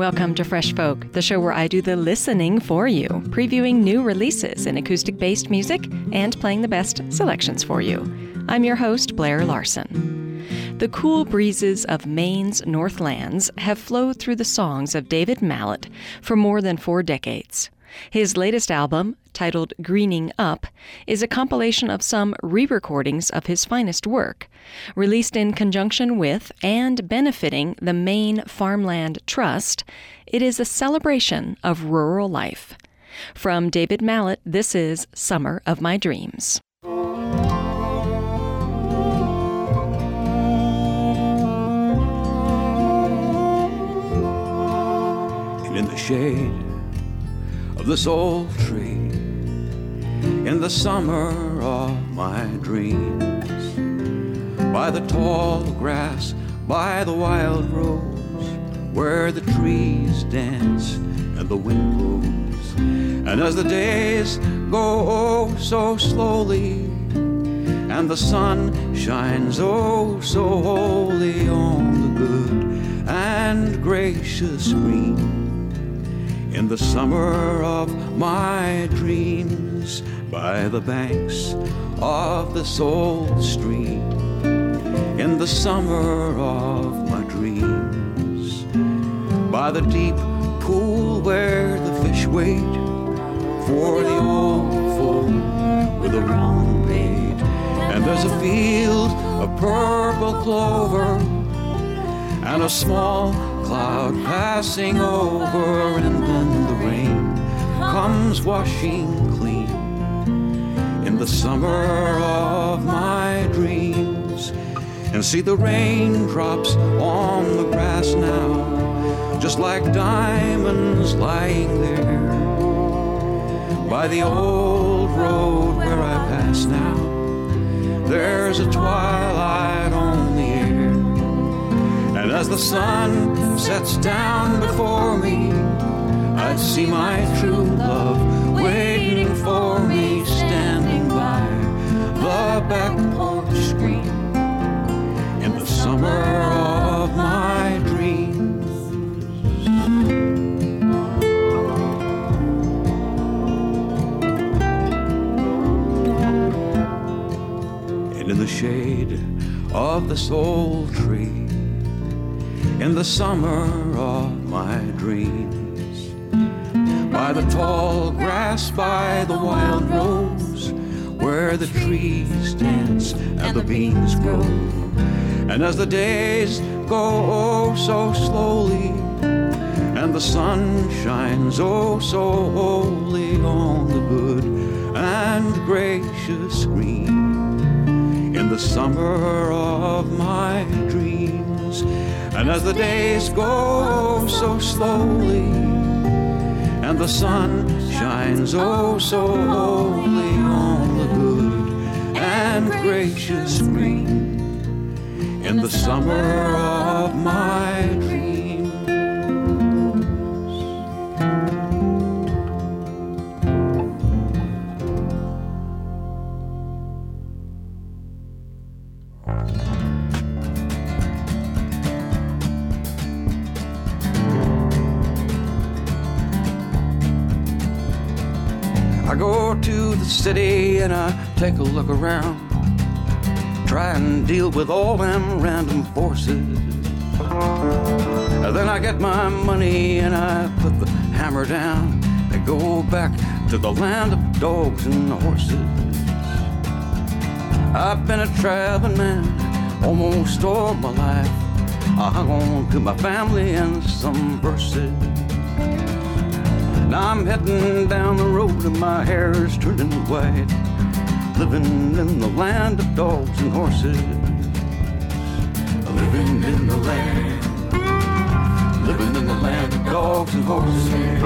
Welcome to Fresh Folk, the show where I do the listening for you, previewing new releases in acoustic-based music and playing the best selections for you. I'm your host, Blair Larson. The cool breezes of Maine's Northlands have flowed through the songs of David Mallet for more than 4 decades. His latest album, titled Greening Up, is a compilation of some re-recordings of his finest work, released in conjunction with and benefiting the Maine Farmland Trust. It is a celebration of rural life. From David Mallet, this is Summer of My Dreams. And in the shade of this old tree, in the summer of my dreams, by the tall grass, by the wild rose, where the trees dance and the wind blows, and as the days go oh so slowly, and the sun shines oh so wholly on the good and gracious green, in the summer of my dreams, by the banks of this old stream, in the summer of my dreams, by the deep pool where the fish wait for the old foal with a round bait, and there's a field of purple clover and a small cloud passing over, and then the rain comes washing clean in the summer of my dreams. And see the raindrops on the grass now, just like diamonds lying there by the old road where I pass now. There's a twilight on the air, and as the sun sets down before me, I'd see my true love waiting for me, standing by the back porch screen in the summer of my dreams. And in the shade of this old tree, in the summer of my dreams, by the tall grass, by the wild rose, where the trees dance and the beans grow, and as the days go oh so slowly, and the sun shines oh so wholly on the good and gracious green, in the summer of my dreams, and as the days go so slowly, and the sun shines oh so wholly on the good and gracious green, in the summer of my dreams. I go to the city and I take a look around, try and deal with all them random forces. And then I get my money and I put the hammer down and go back to the land of dogs and horses. I've been a traveling man almost all my life. I hung on to my family and some verses. Now I'm heading down the road and my hair is turning white, living in the land of dogs and horses. Living in the land, living in the land of dogs and horses.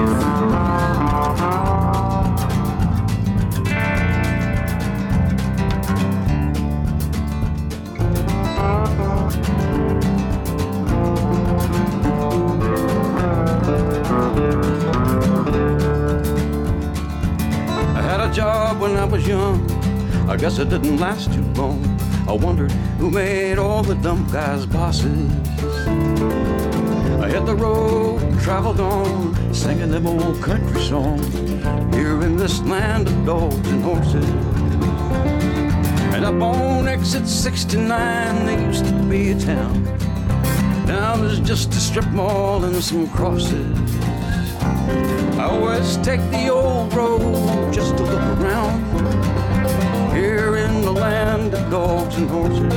Job when I was young, I guess it didn't last too long. I wondered who made all the dumb guys bosses. I hit the road, traveled on, singing them old country songs, here in this land of dogs and horses. And up on exit 69, there used to be a town. Now there's just a strip mall and some crosses. I always take the old road just to look around, here in the land of dogs and horses.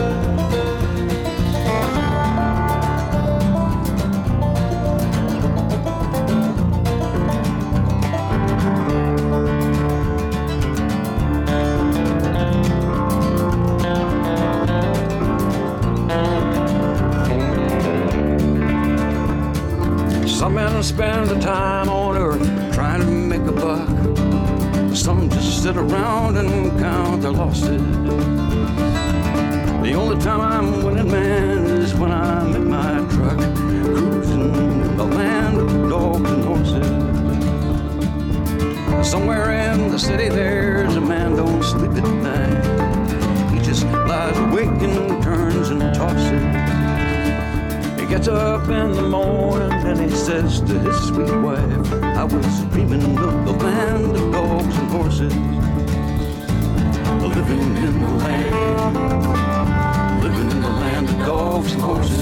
Some men spend the time on earth trying to make a buck. Some just sit around and count their losses. The only time I'm winning, man, is when I'm in my truck, cruising in the land of dogs and horses. Somewhere in the city there's a man don't sleep at night. He just lies awake and turns and tosses. He gets up in the morning and he says to his sweet wife, I was dreaming of the land of dogs and horses. Living in the land of dogs and horses.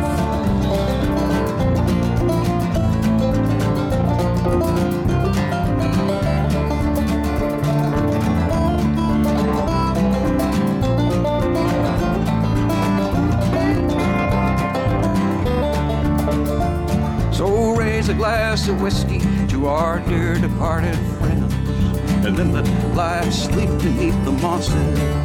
A glass of whiskey to our dear departed friends, and then let life sleep beneath the mosses,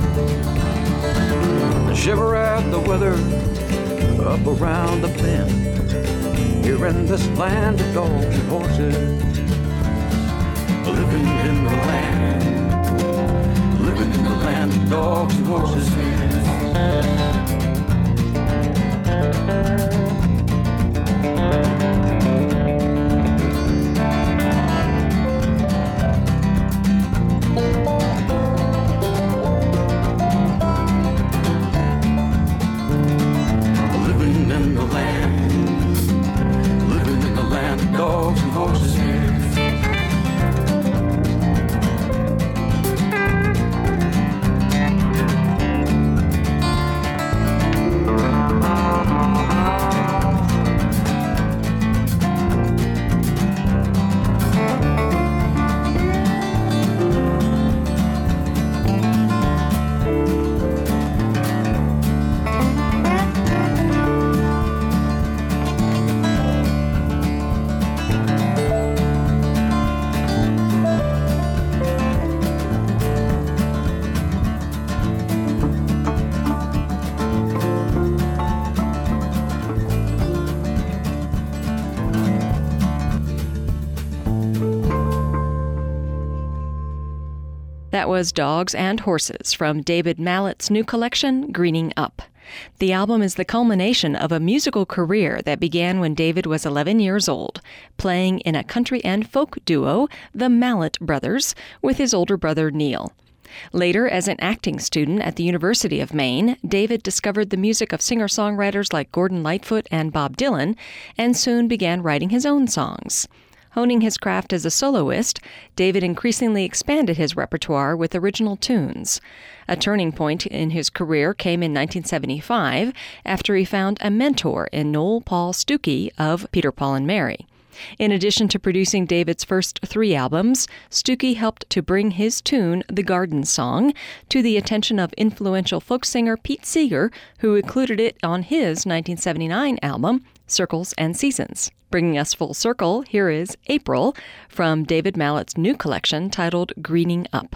and shiver at the weather up around the bend, here in this land of dogs and horses. Living in the land of dogs and horses. That was Dogs and Horses from David Mallett's new collection, Greening Up. The album is the culmination of a musical career that began when David was 11 years old, playing in a country and folk duo, the Mallett Brothers, with his older brother Neil. Later, as an acting student at the University of Maine, David discovered the music of singer-songwriters like Gordon Lightfoot and Bob Dylan, and soon began writing his own songs. Honing his craft as a soloist, David increasingly expanded his repertoire with original tunes. A turning point in his career came in 1975 after he found a mentor in Noel Paul Stookey of Peter, Paul and Mary. In addition to producing David's first 3 albums, Stookey helped to bring his tune, The Garden Song, to the attention of influential folk singer Pete Seeger, who included it on his 1979 album, Circles and Seasons. Bringing us full circle, here is April from David Mallett's new collection titled Greening Up.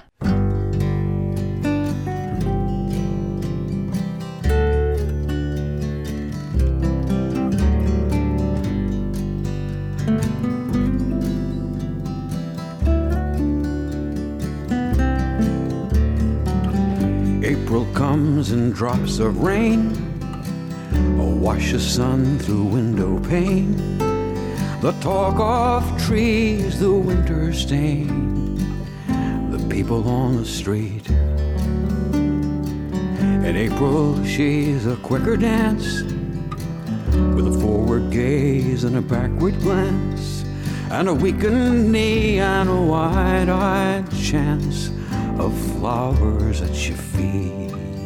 April comes in drops of rain, wash the sun through window pane. The talk of trees, the winter stain, the people on the street. In April, she's a quicker dance with a forward gaze gaze and a backward glance, and a weakened knee and a wide-eyed chance of flowers at your feet.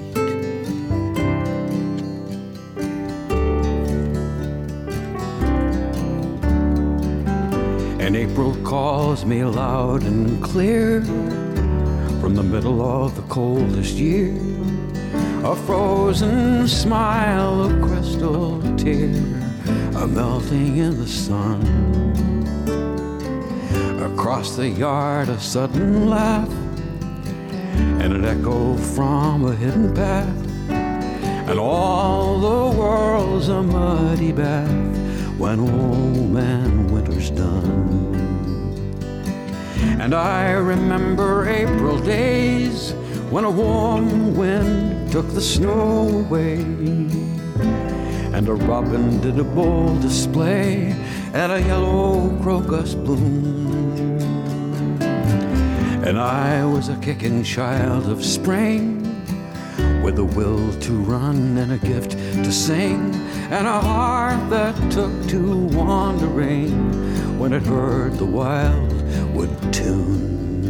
And April calls me loud and clear from the middle of the coldest year, a frozen smile, a crystal tear, a melting in the sun. Across the yard a sudden laugh, and an echo from a hidden path, and all the world's a muddy bath when old man winter's done. And I remember April days when a warm wind took the snow away, and a robin did a bold display at a yellow crocus bloom. And I was a kicking child of spring, with a will to run and a gift to sing, and a heart that took to wandering when it heard the wildwood tune.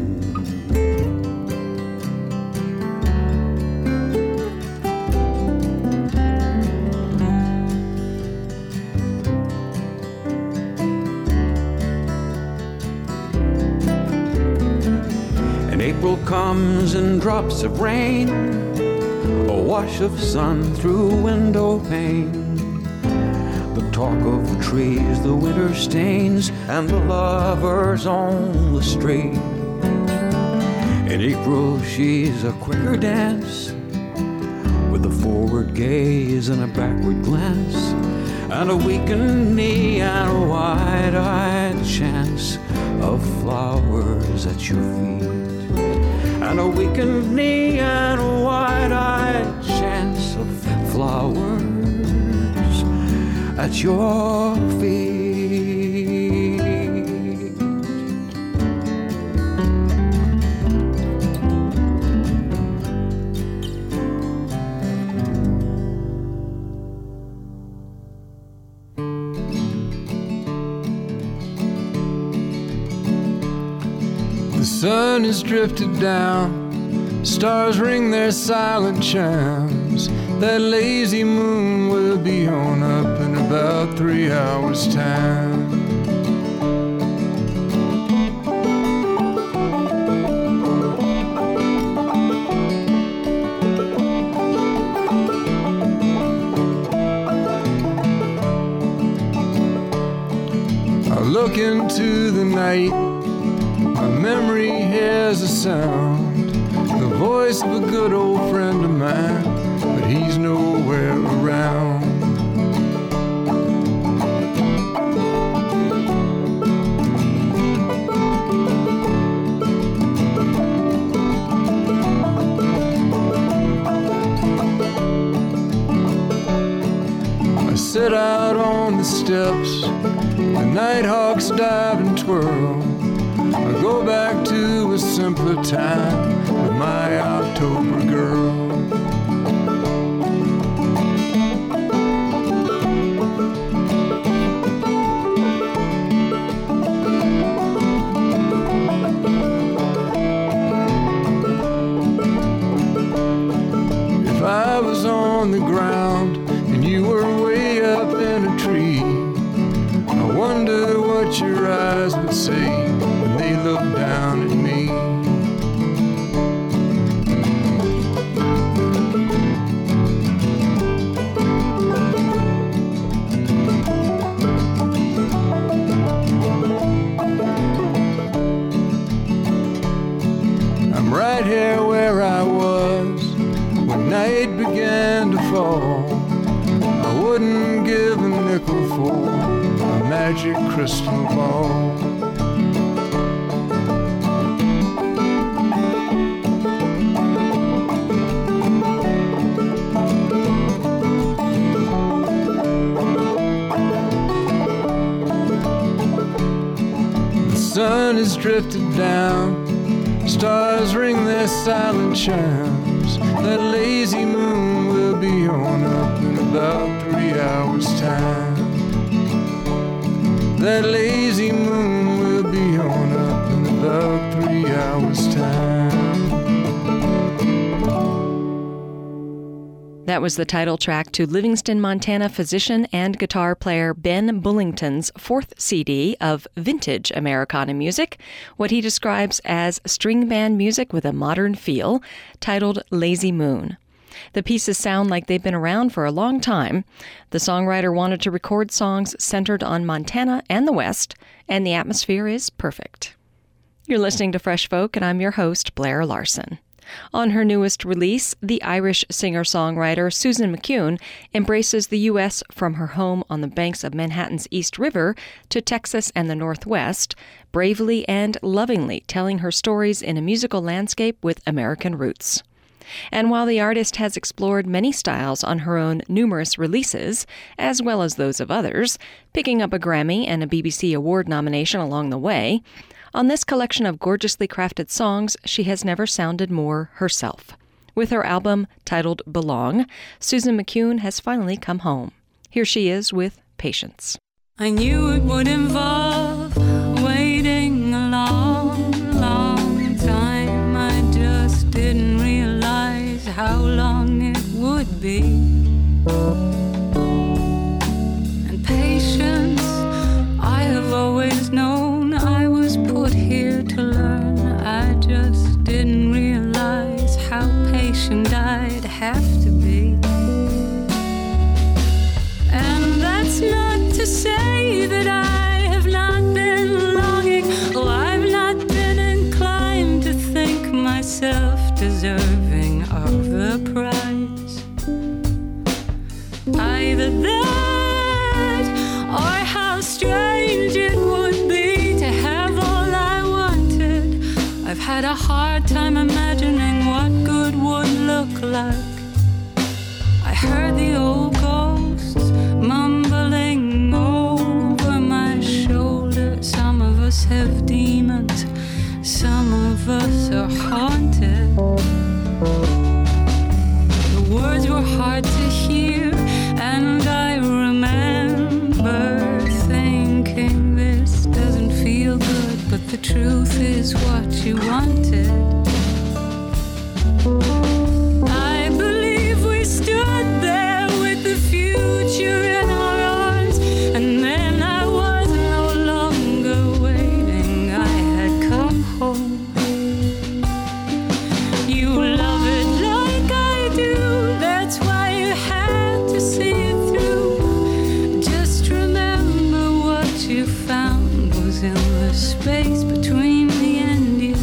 And April comes in drops of rain, a wash of sun through window pane, the talk of trees, the winter stains, and the lovers on the street. In April she's a quicker dance, with a forward gaze and a backward glance, and a weakened knee and a wide-eyed chance of flowers at your feet. And a weakened knee and a wide-eyed chance of flowers at your feet. The sun has drifted down, stars ring their silent chimes. That lazy moon will be on up in about 3 hours' time. I look into the night, my memory hears a sound, the voice of a good old friend of mine, but he's nowhere around. I sit out on the steps, the nighthawks dive and twirl. I go back to a simpler time with my October girl. If I was on the ground and you were way up in a tree, I wonder what your eyes would say when they look down at me. I'm right here where I was when night began to fall. I wouldn't give a nickel for a magic crystal ball. The sun has drifted down, stars ring their silent chimes. That lazy moon will be on up in about 3 hours' time. that lazy moon will be on up in about 3 hours' time. That was the title track to Livingston, Montana physician and guitar player Ben Bullington's fourth CD of vintage Americana music, what he describes as string band music with a modern feel, titled Lazy Moon. The pieces sound like they've been around for a long time. The songwriter wanted to record songs centered on Montana and the West, and the atmosphere is perfect. You're listening to Fresh Folk, and I'm your host, Blair Larson. On her newest release, the Irish singer-songwriter Susan McCune embraces the U.S. from her home on the banks of Manhattan's East River to Texas and the Northwest, bravely and lovingly telling her stories in a musical landscape with American roots. And while the artist has explored many styles on her own numerous releases, as well as those of others, picking up a Grammy and a BBC Award nomination along the way, on this collection of gorgeously crafted songs, she has never sounded more herself. With her album titled Belong, Susan McCune has finally come home. Here she is with Patience. I knew it would involve waiting a long, long time. I just didn't realize how long it would be. And patience, I have always known. I was put here to learn. I just didn't realize how patient I'd have to be. And that's not to say that I have not been longing. Oh, I've not been inclined to think myself deserving of the prize. Either that or how strange it would be to have all I wanted. I've had a hard time imagining what good would look like. I heard the old ghosts mumbling over my shoulder. Some of us have demons, some of us are haunted. The words were hard to hear, and I remember thinking this doesn't feel good, but the truth is what you wanted. I believe we stood there with the future in our arms, and then I was no longer waiting, I had come home. You love it like I do, that's why you had to see it through. Just remember what you found was in the space between me and you.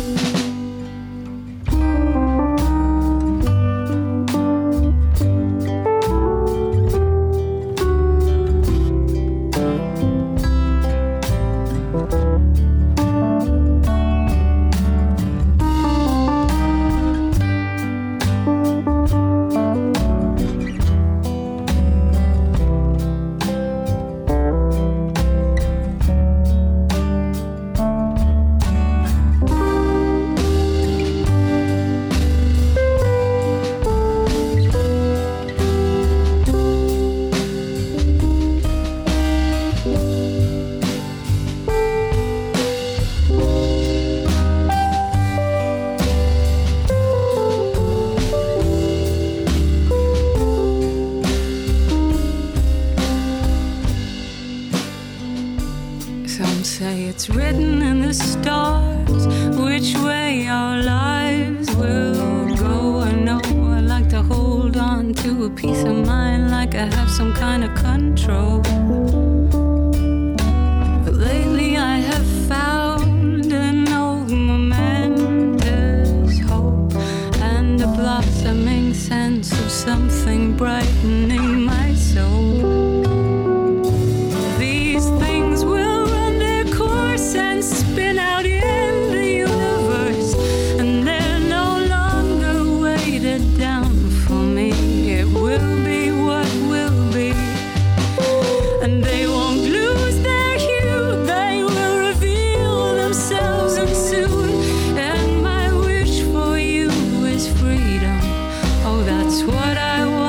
Some say it's written in the stars which way our lives will go. I know I like to hold on to a piece of mind like I have some kind of control. But lately I have found an old momentous hope and a blossoming sense of something brightening my soul. These things will run their course and spin out in the universe, and they're no longer weighted down for me. It will be what will be, and they won't lose their hue. They will reveal themselves and soon, and my wish for you is freedom. Oh, that's what I want.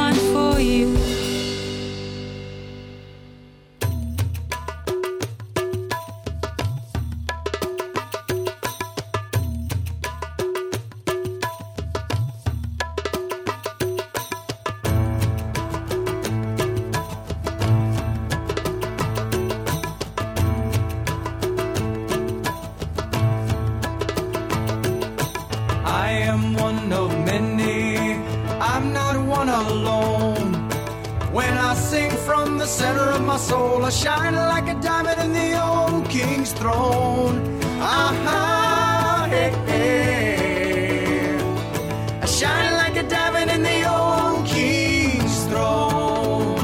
the center of my soul. I shine like a diamond in the old king's throne. Ah, hey, hey. I shine like a diamond in the old king's throne.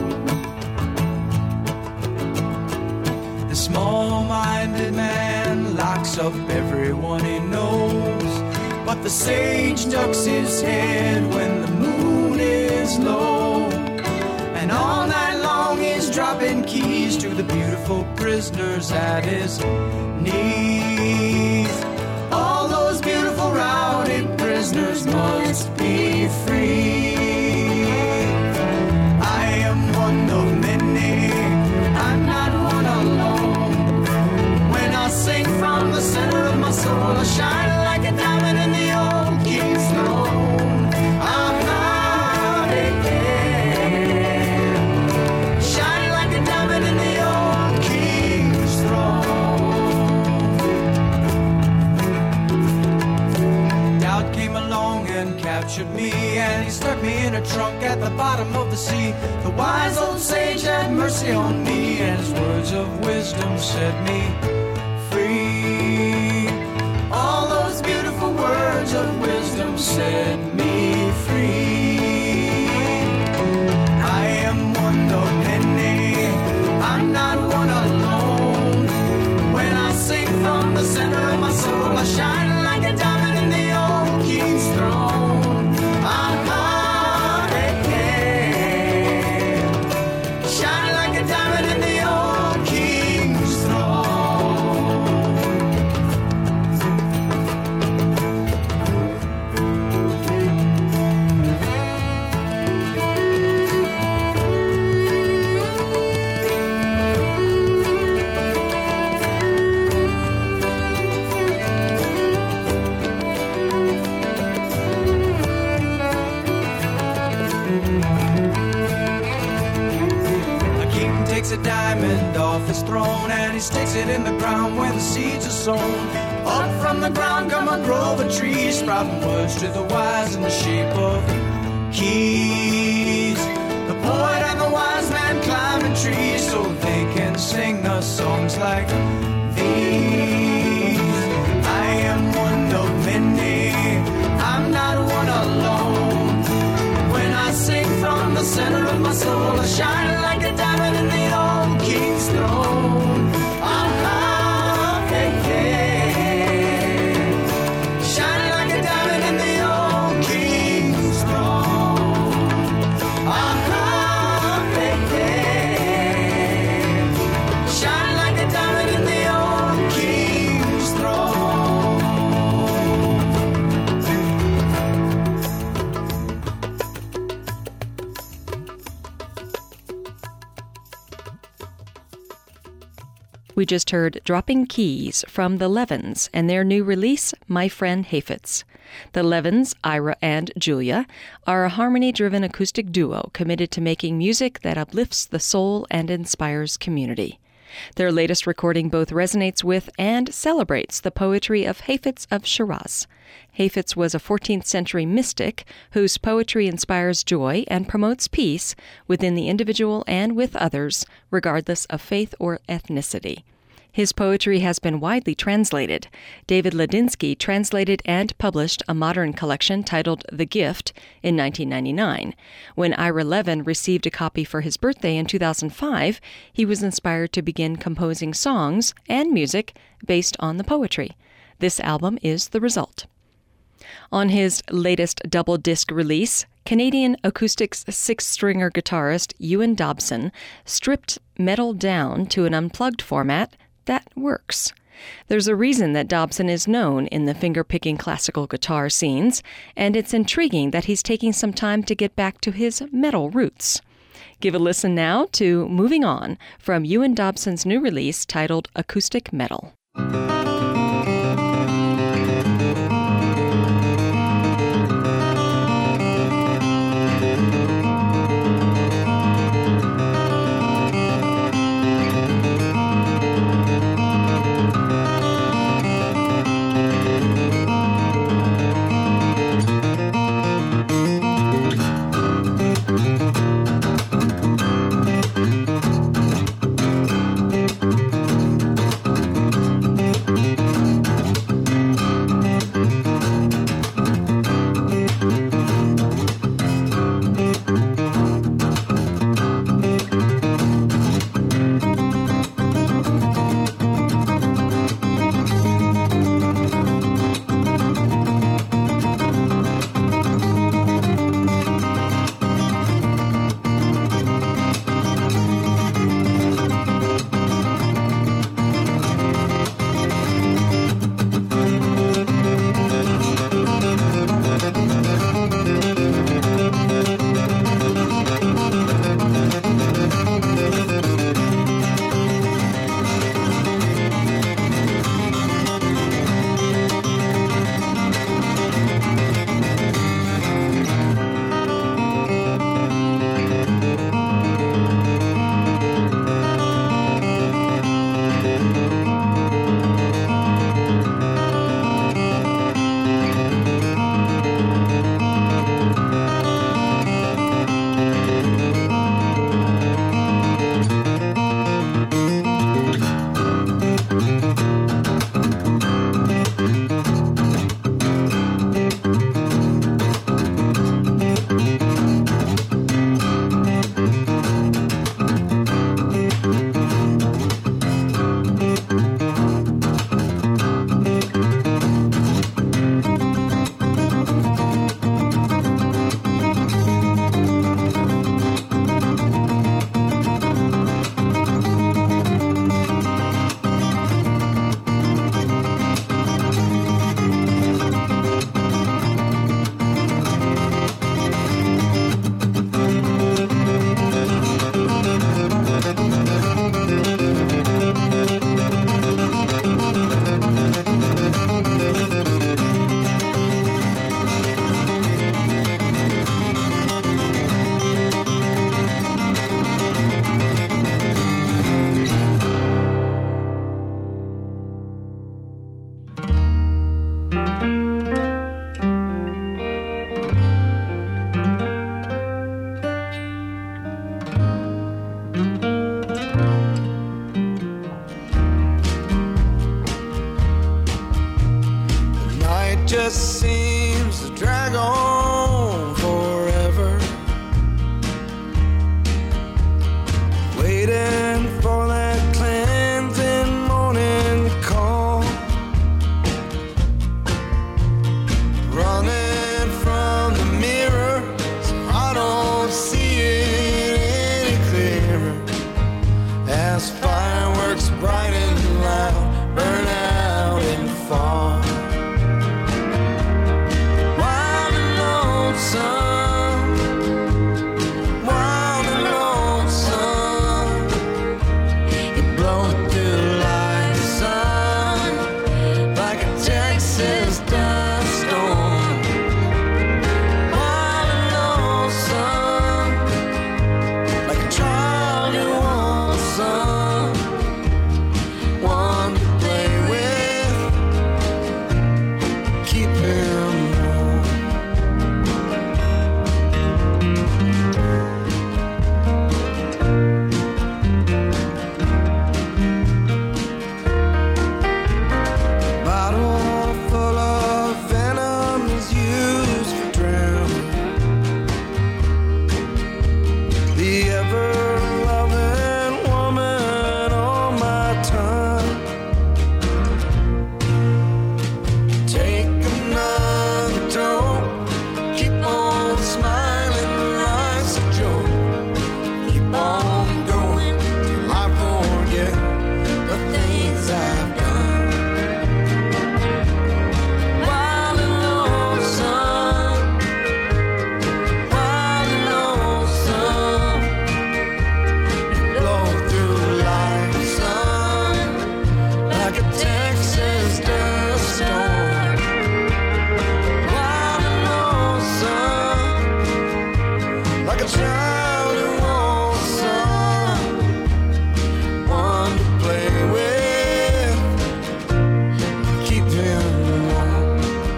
The small-minded man locks up everyone he knows, but the sage ducks his head when the moon is low. And all night long he's dropping keys to the beautiful prisoners at his knees. All those beautiful rowdy prisoners must be free. I am one of many, I'm not one alone. When I sing from the center of my soul, I shine like a diamond in the old king's throne. Ah, hey, hey. Shine like a diamond in the old king's throne. Doubt came along and captured me, and he stuck me in a trunk at the bottom of the sea. The wise old sage had mercy on me, and his words of wisdom set me free. All those beautiful words of wisdom set me free. I am one of many, I'm not one alone. When I sing from the center of my soul, I shine like a diamond in the old king's throne. Ah, hey, hey. Shine like a diamond in the old king's throne. A king takes a diamond off his throne, and he sticks it in the ground where the seeds are sown. Up from the ground come a grove of trees, sprouting words to the wise in the shape of keys. The poet and the wise man climbing trees so they can sing us songs like these. I am one of many, I'm not one alone. When I sing from the center of my soul, I shine like a diamond in the old king's throne. Ah, hey, hey. Shine like a diamond in the old king's throne. Ah, hey, hey. Shine like a diamond in the old king's throne. We just heard Dropping Keys from the Levins and their new release, My Friend Heifetz. The Levins, Ira and Julia, are a harmony-driven acoustic duo committed to making music that uplifts the soul and inspires community. Their latest recording both resonates with and celebrates the poetry of Heifetz of Shiraz. Heifetz was a 14th century mystic whose poetry inspires joy and promotes peace within the individual and with others, regardless of faith or ethnicity. His poetry has been widely translated. David Ladinsky translated and published a modern collection titled The Gift in 1999. When Ira Levin received a copy for his birthday in 2005, he was inspired to begin composing songs and music based on the poetry. This album is the result. On his latest double-disc release, Canadian acoustics six-stringer guitarist Ewan Dobson stripped metal down to an unplugged format that works. There's a reason that Dobson is known in the finger-picking classical guitar scenes, and it's intriguing that he's taking some time to get back to his metal roots. Give a listen now to Moving On from Ewan Dobson's new release titled Acoustic Metal. waiting for that cleansing morning call, running from the mirror so I don't see it any clearer, as fireworks bright and loud burn out and fall. Wild and lonesome, wild and lonesome, you blow through like sun, like a Texas dust storm. Wild and lonesome, like a child who wants someone to play with, keep him warm. Bottle full of venom is used for drowning. The ever-loving woman on my tongue. Take another toke, keep on smiling, life's a joke. Keep on going till I forget the things I've done. Wild and lonesome, wild and lonesome, you blow through life's sun like a Texas dust storm. Wild and lonesome, like a child who wants someone to play with, keep him warm.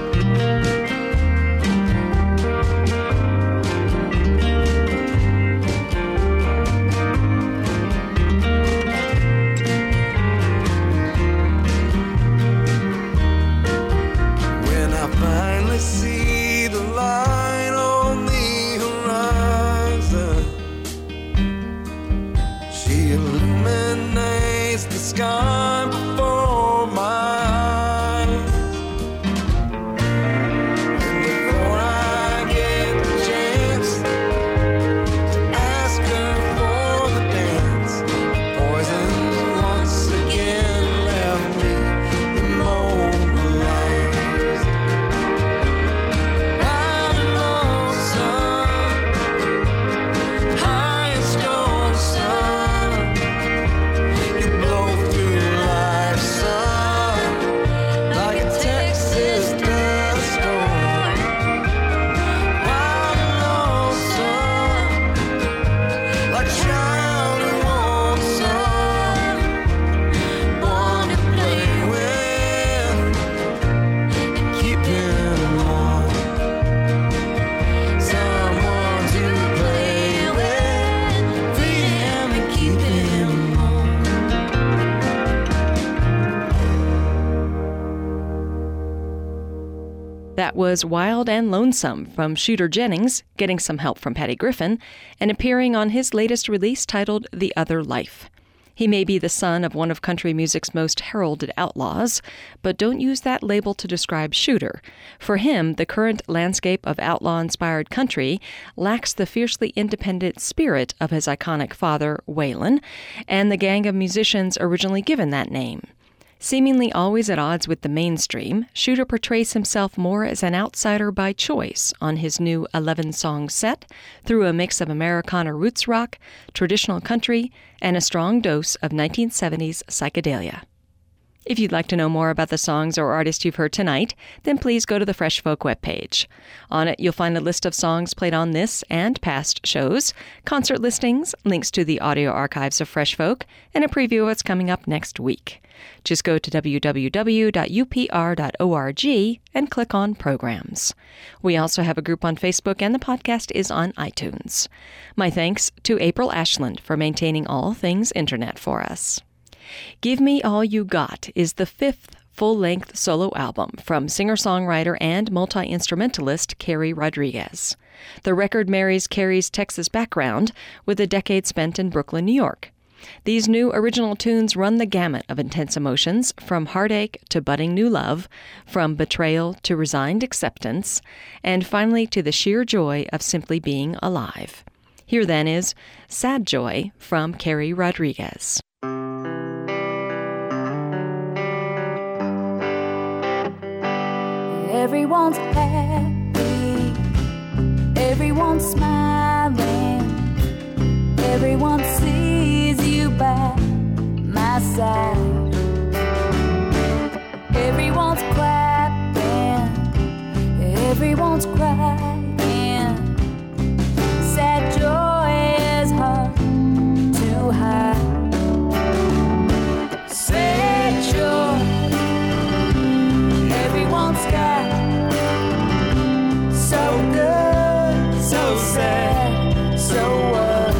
When I finally see the light on the horizon, she illuminates the sky before my eyes. And before I get the chance to ask her for the dance, poison once again left me immobilized. Wild and lonesome, high as gold sun, you blow through life's sun like a Texas dust storm. Wild and lonesome, like a child who wants someone to play with, keep him warm. Someone to play with, feed him and keep him warm. That was Wild and Lonesome from Shooter Jennings, getting some help from Patty Griffin, and appearing on his latest release titled The Other Life. He may be the son of one of country music's most heralded outlaws, but don't use that label to describe Shooter. For him, the current landscape of outlaw-inspired country lacks the fiercely independent spirit of his iconic father, Waylon, and the gang of musicians originally given that name. Seemingly always at odds with the mainstream, Shooter portrays himself more as an outsider by choice on his new 11-song set through a mix of Americana roots rock, traditional country, and a strong dose of 1970s psychedelia. If you'd like to know more about the songs or artists you've heard tonight, then please go to the Fresh Folk webpage. On it, you'll find a list of songs played on this and past shows, concert listings, links to the audio archives of Fresh Folk, and a preview of what's coming up next week. Just go to www.upr.org and click on Programs. We also have a group on Facebook, and the podcast is on iTunes. My thanks to April Ashland for maintaining all things internet for us. Give Me All You Got is the fifth full-length solo album from singer-songwriter and multi-instrumentalist Carrie Rodriguez. The record marries Carrie's Texas background with a decade spent in Brooklyn, New York. These new original tunes run the gamut of intense emotions, from heartache to budding new love, from betrayal to resigned acceptance, and finally to the sheer joy of simply being alive. Here then is Sad Joy from Carrie Rodriguez. Everyone's happy, everyone's smiling, everyone sees you by my side. Everyone's clapping, everyone's crying. Sad joy is hard to hide. Sad joy, everyone's got so good, so sad, so what?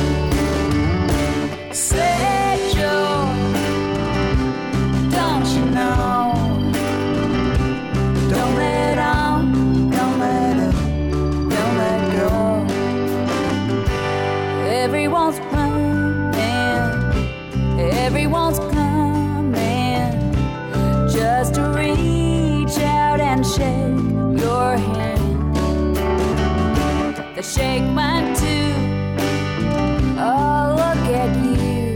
Sad joy, don't you know? Don't let on, don't let up, don't let go. Everyone's running, everyone's coming, just to reach out and shake your hand. They shake mine too. Oh, look at you.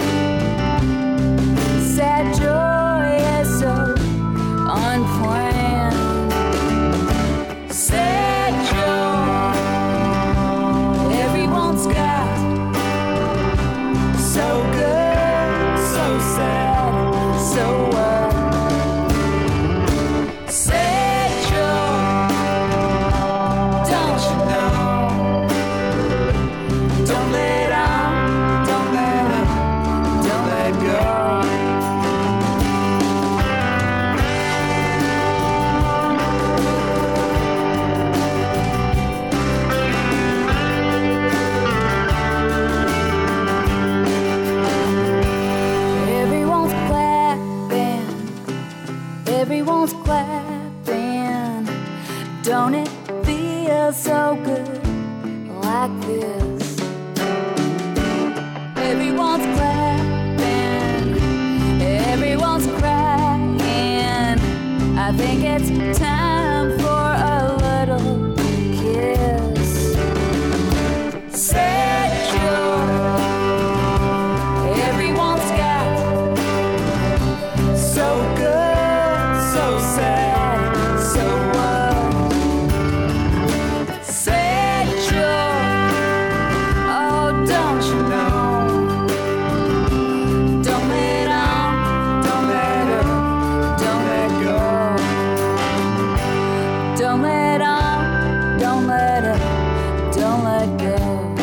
Sad joy is so unplanned. Sad joy, everyone's got so good, so sad, so what? Sad joy, don't you know? Don't let on, don't let up, don't let go. Everyone's clapping, everyone's clapping. Don't it feel so good like this? Everyone's clapping, everyone's crying. I think it's time for a little kiss. Sad joy, everyone's got so good, so sad, so what? Sad joy, oh, don't you know? Don't let on, don't let up, don't let go. Don't let on, don't let up, don't let go.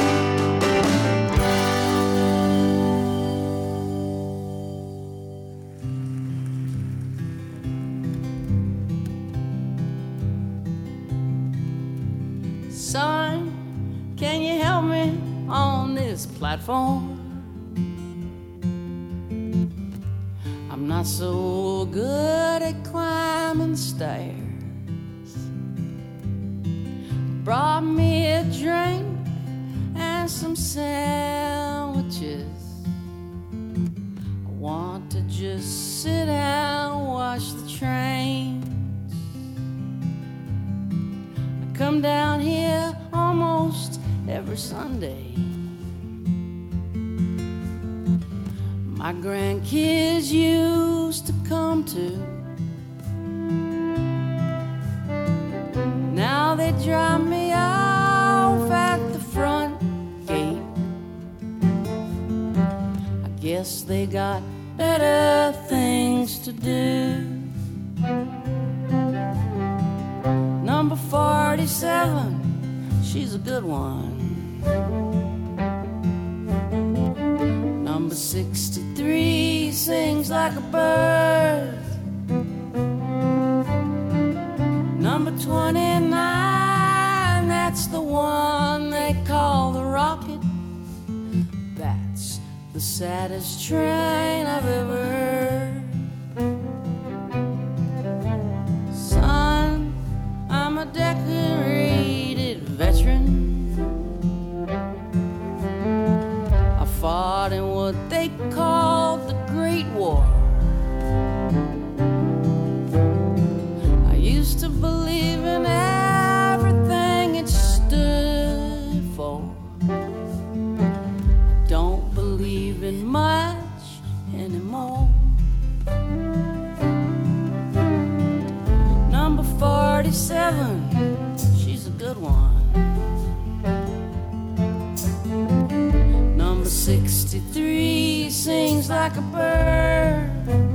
Son, can you help me on this platform? I'm not so good at climbing stairs. Brought me a drink and some sandwiches. I want to just sit down, watch the trains. I come down here almost every Sunday. My grandkids used to come to. Now they drop me off at the front gate. I guess they got better things to do. Number 47, she's a good one. Number 63 sings like a bird. Number 29, that's the one they call the Rocket. That's the saddest train I've ever heard. Son, I'm a decorated veteran. I fought fought in what they called the Great War. I used to believe in everything it stood for. I don't believe in much anymore. Number 47, she's a good one. Number 63 sings like a bird.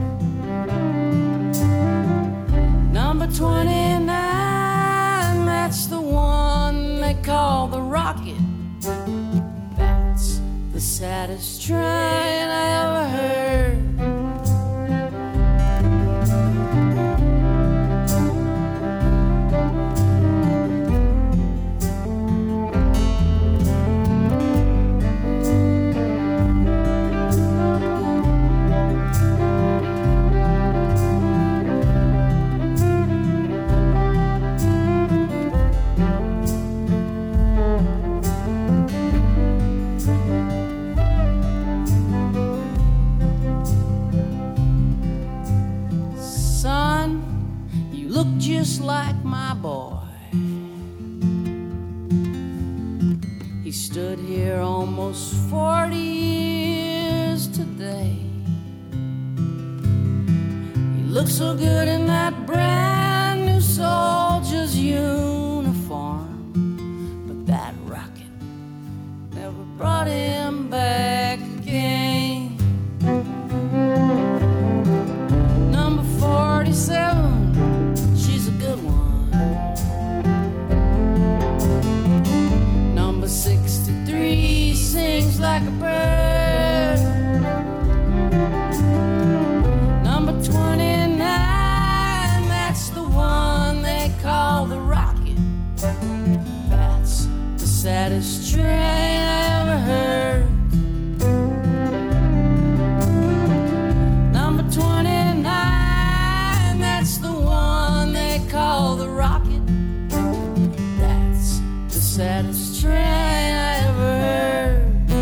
Number 29, that's the one they call the Rocket. That's the saddest train I ever heard. Just like my boy. He stood here almost 40 years today. He looked so good in that brand new soldier's uniform, but that rocket never brought him back again. Number 47, good one. Number 63 sings like a bird. Number 29, that's the one they call the Rocket. That's the saddest train I ever heard. Number 29, that's the one they call the Rocket. That's the saddest train I ever heard.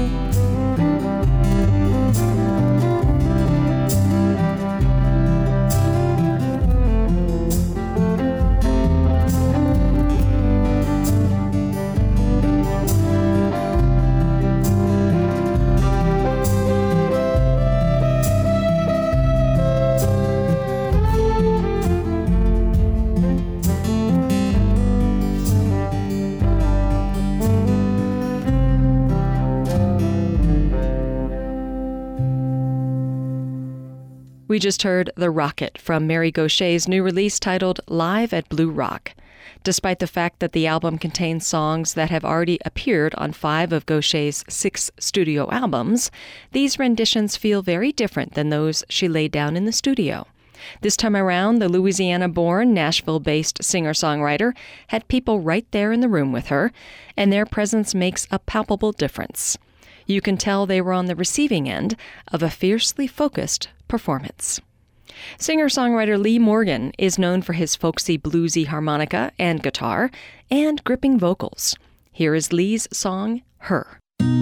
We just heard The Rocket from Mary Gaucher's new release titled Live at Blue Rock. Despite the fact that the album contains songs that have already appeared on 5 of Gaucher's 6 studio albums, these renditions feel very different than those she laid down in the studio. This time around, the Louisiana-born, Nashville-based singer-songwriter had people right there in the room with her, and their presence makes a palpable difference. You can tell they were on the receiving end of a fiercely focused performance. Singer-songwriter Lee Morgan is known for his folksy bluesy harmonica and guitar and gripping vocals. Here is Lee's song, Her.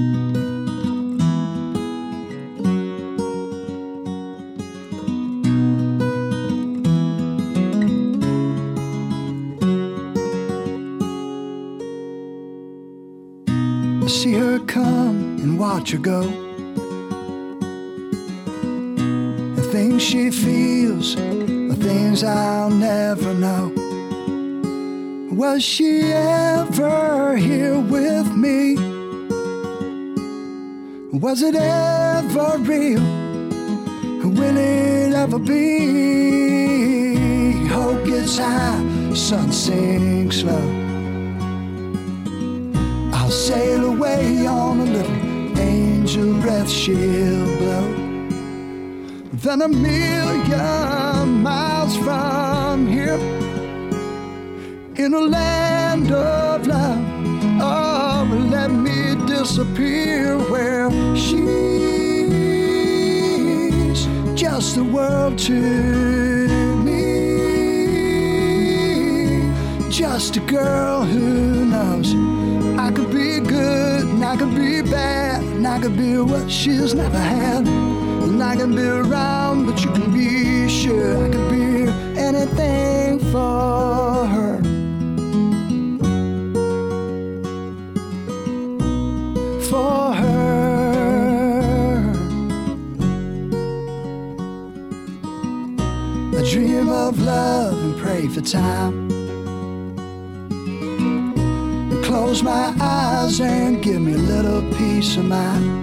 See her come and watch her go. The things she feels, the things I'll never know. Was she ever here with me? Was it ever real? Will it ever be? Hope gets high, sun sinks low. I'll sail away on a little angel breath she'll blow. Then 1,000,000 miles from here, in a land of love, oh, let me disappear where she's just the world to me, just a girl who knows I could be good and I could be bad and I could be what she's never had. And I can be around, but you can be sure I could be anything for her. For her. I dream of love and pray for time. And close my eyes and give me a little peace of mind.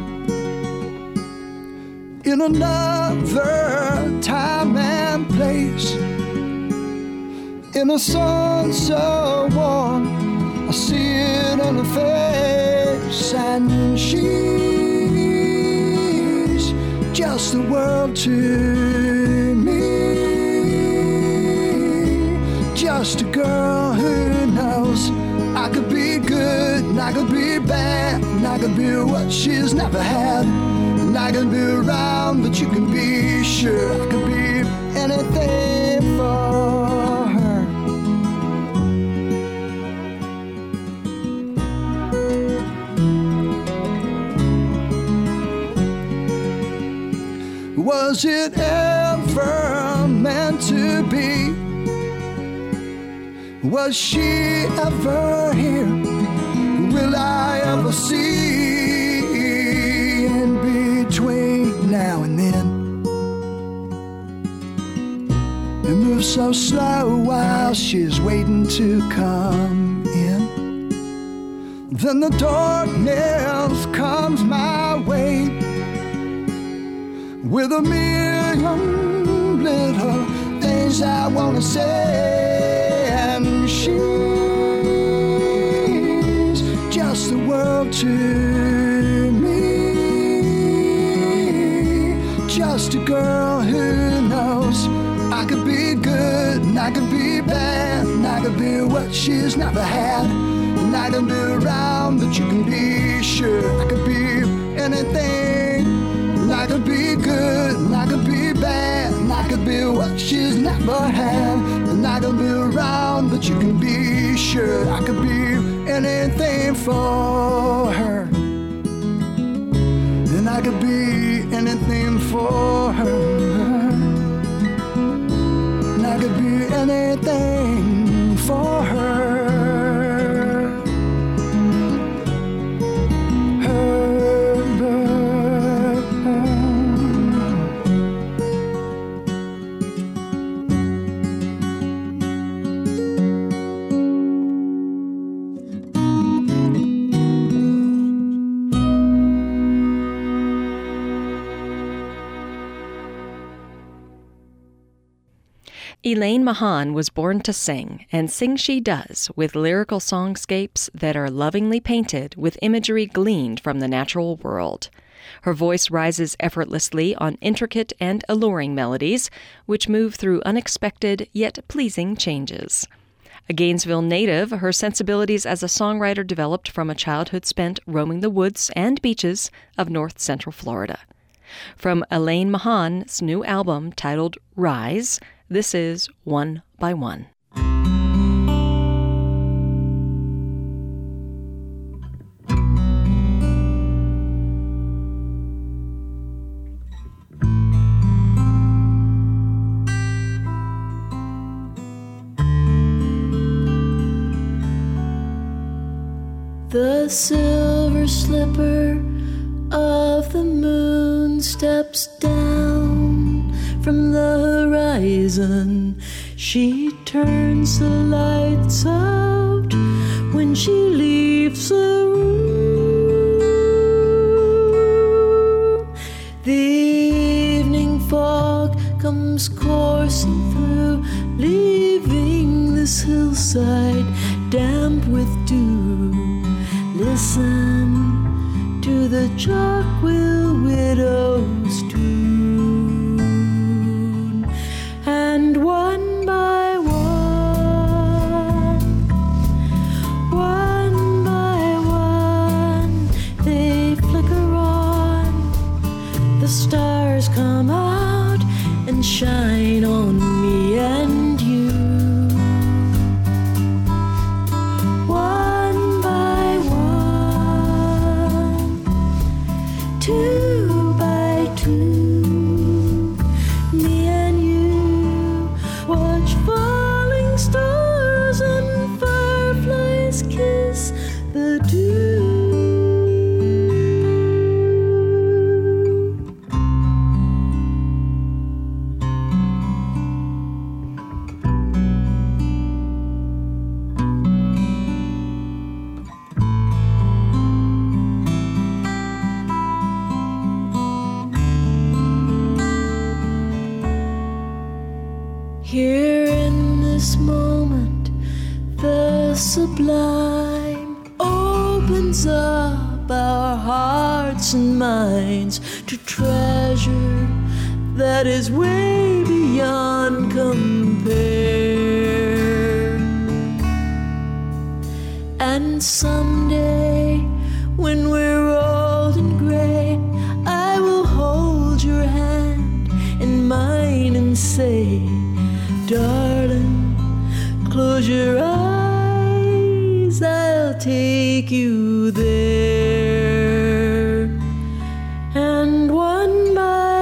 In another time and place, in a sun so warm, I see it on her face, and she's just the world to me. Just a girl who knows I could be good and I could be bad and I could be what she's never had. And I can be around, but you can be sure I could be anything for her. Was it ever meant to be? Was she ever here? Will I ever see in between now and then? It moves so slow while she's waiting to come in. Then the darkness comes my way with a million little things I wanna say, and she's just the world to me. Just a girl who knows I could be good and I could be bad and I could be what she's never had. And I can be around, but you can be sure I could be anything. And I could be good and I could be bad and I could be what she's never had. And I can be around, but you can be sure I could be anything for her. And I could be anything for her. And I could be anything for her. Elaine Mahan was born to sing, and sing she does, with lyrical songscapes that are lovingly painted with imagery gleaned from the natural world. Her voice rises effortlessly on intricate and alluring melodies, which move through unexpected yet pleasing changes. A Gainesville native, her sensibilities as a songwriter developed from a childhood spent roaming the woods and beaches of north central Florida. From Elaine Mahan's new album titled Rise, this is One by One. The silver slipper of the moon steps down from the horizon. She turns the lights out when she leaves the room. The evening fog comes coursing through, leaving this hillside damp with dew. Listen to the Chalkwill widow's tune, and one by one, they flicker on. The stars come out and shine on me and you. Here in this moment, the sublime opens up our hearts and minds to treasure that is way beyond compare. And someday, when we're old and gray, I will hold your hand in mine and say, darling, close your eyes, I'll take you there. And one by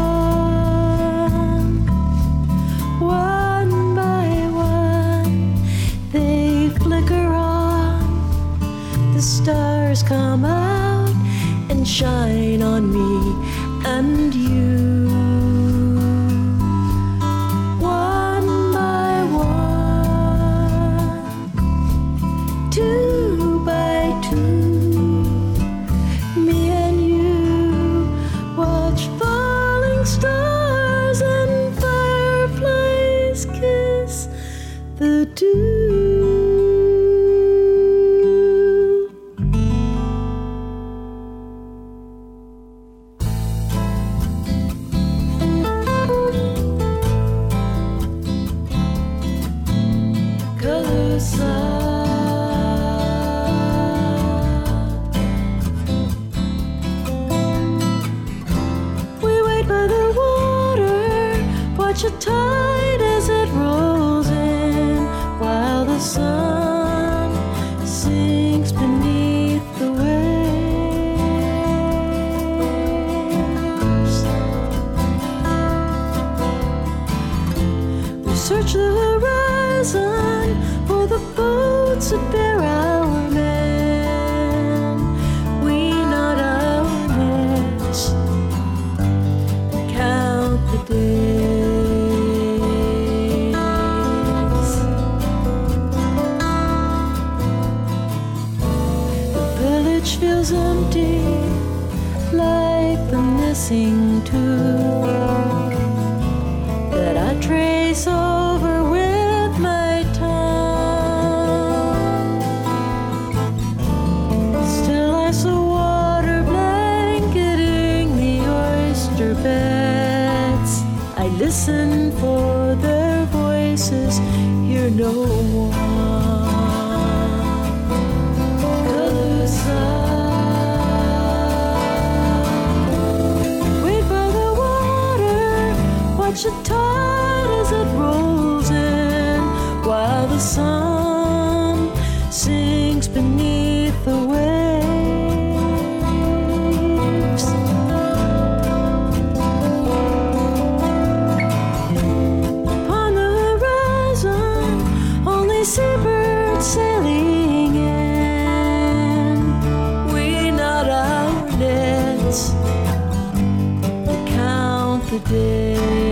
one, they flicker on. The stars come out and shine on me and you. Watch the tide as it rolls in, while the sun sinks beneath the waves. We search the horizon for the boats that bear our men. We knot our nets, count the days. Feels empty, like the missing tooth that I trace over with my tongue. Still I saw water blanketing the oyster beds. I listen for their voices, hear no one. Watch the tide as it rolls in, while the sun sinks beneath the waves. Upon the horizon, only seabirds sailing in. We knot our nets, count the days.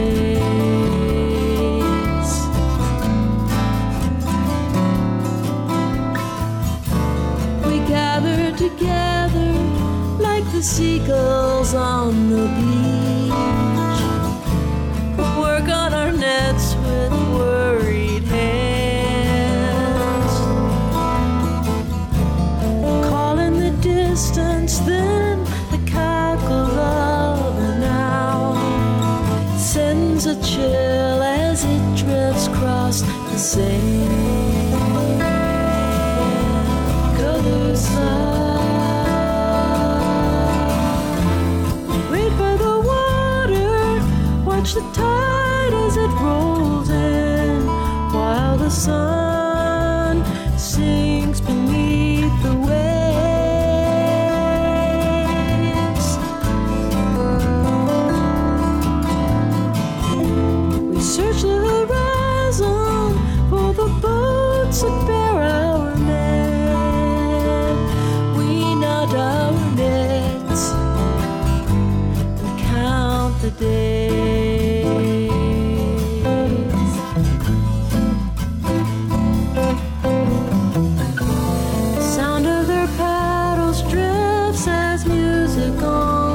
Together like the seagulls on the beach, work on our nets with worried hands, call in the distance, then the cackle of an owl sends a chill as it drifts across the sand. Colors watch the tide as it rolls in, while the sun sinks beneath the waves. We search the horizon for the boats that bear our men. We knot our nets and count the days.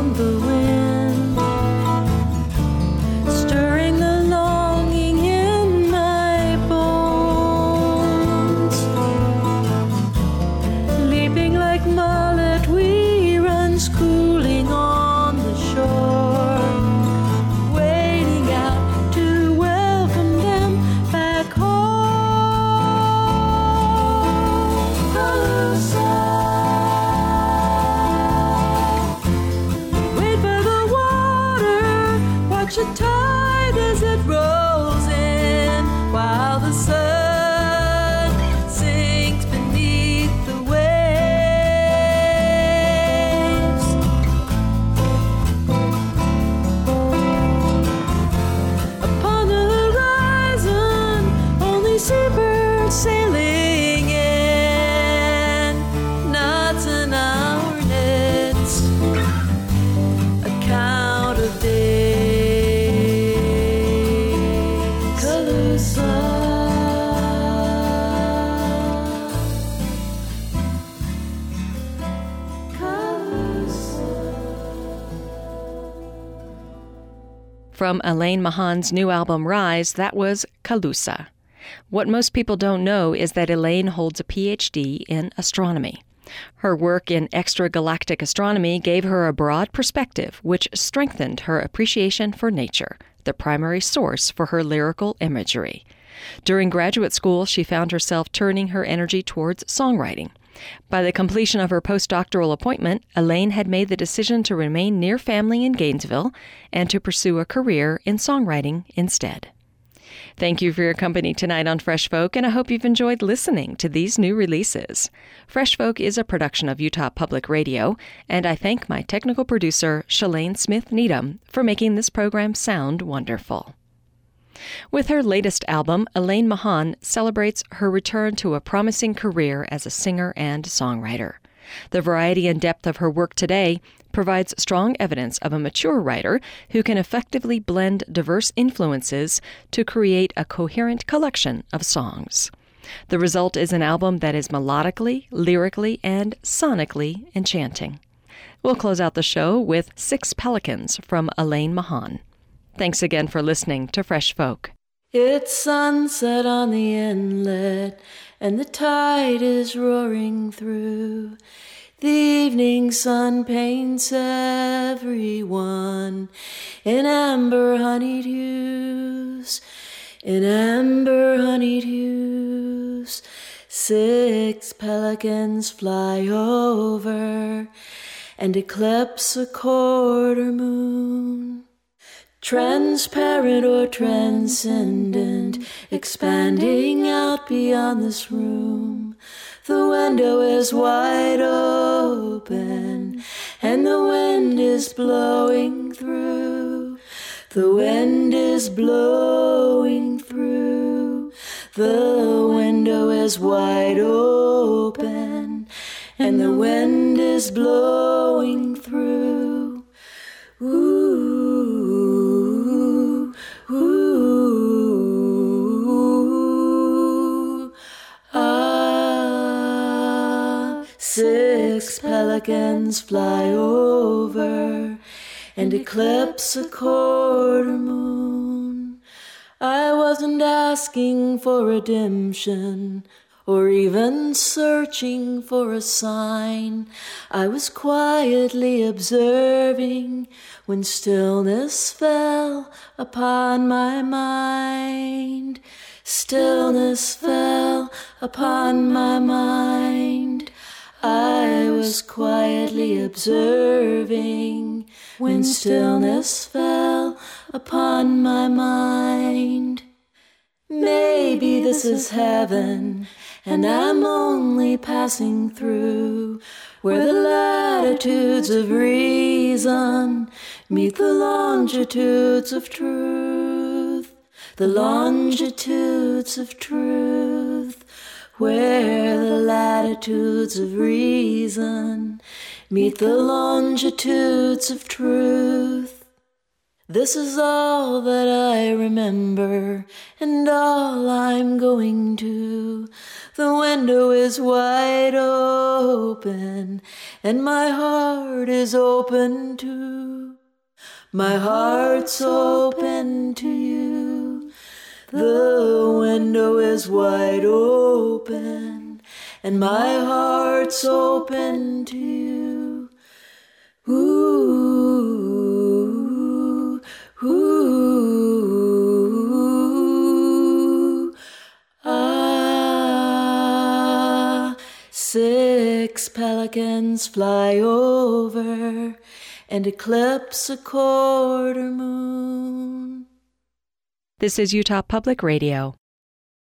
Stirring the longing in Watch the tide as it rolls in, while the sun sinks beneath the waves. Upon the horizon, only seabirds sailing in, knots in our nets, a count of days. Calusa. From Elaine Mahan's new album Rise, that was Calusa. What most people don't know is that Elaine holds a PhD in astronomy. Her work in extragalactic astronomy gave her a broad perspective, which strengthened her appreciation for nature, the primary source for her lyrical imagery. During graduate school, she found herself turning her energy towards songwriting. By the completion of her postdoctoral appointment, Elaine had made the decision to remain near family in Gainesville and to pursue a career in songwriting instead. Thank you for your company tonight on Fresh Folk, and I hope you've enjoyed listening to these new releases. Fresh Folk is a production of Utah Public Radio, and I thank my technical producer, Shalane Smith Needham, for making this program sound wonderful. With her latest album, Elaine Mahan celebrates her return to a promising career as a singer and songwriter. The variety and depth of her work today provides strong evidence of a mature writer who can effectively blend diverse influences to create a coherent collection of songs. The result is an album that is melodically, lyrically, and sonically enchanting. We'll close out the show with 6 Pelicans from Elaine Mahan. Thanks again for listening to Fresh Folk. It's sunset on the inlet, and the tide is roaring through. The evening sun paints everyone in amber honeyed hues, in amber honeyed hues. 6 pelicans fly over and eclipse a quarter moon. Transparent or transcendent, expanding out beyond this room. The window is wide open, and the wind is blowing through. The wind is blowing through. The window is wide open, and the wind is blowing through. Ooh, ooh, ah. 6 pelicans fly over and eclipse a quarter moon. I wasn't asking for redemption or even searching for a sign. I was quietly observing when stillness fell upon my mind. Stillness fell upon my mind. I was quietly observing when stillness fell upon my mind. Maybe this is heaven, and I'm only passing through, where the latitudes of reason meet the longitudes of truth. The longitudes of truth, where the latitudes of reason meet the longitudes of truth. This is all that I remember, and all I'm going to. The window is wide open, and my heart is open too. My heart's open to you. The window is wide open, and my heart's open to you. Ooh, ooh, ah. 6 pelicans fly over and eclipse a quarter moon. This is Utah Public Radio.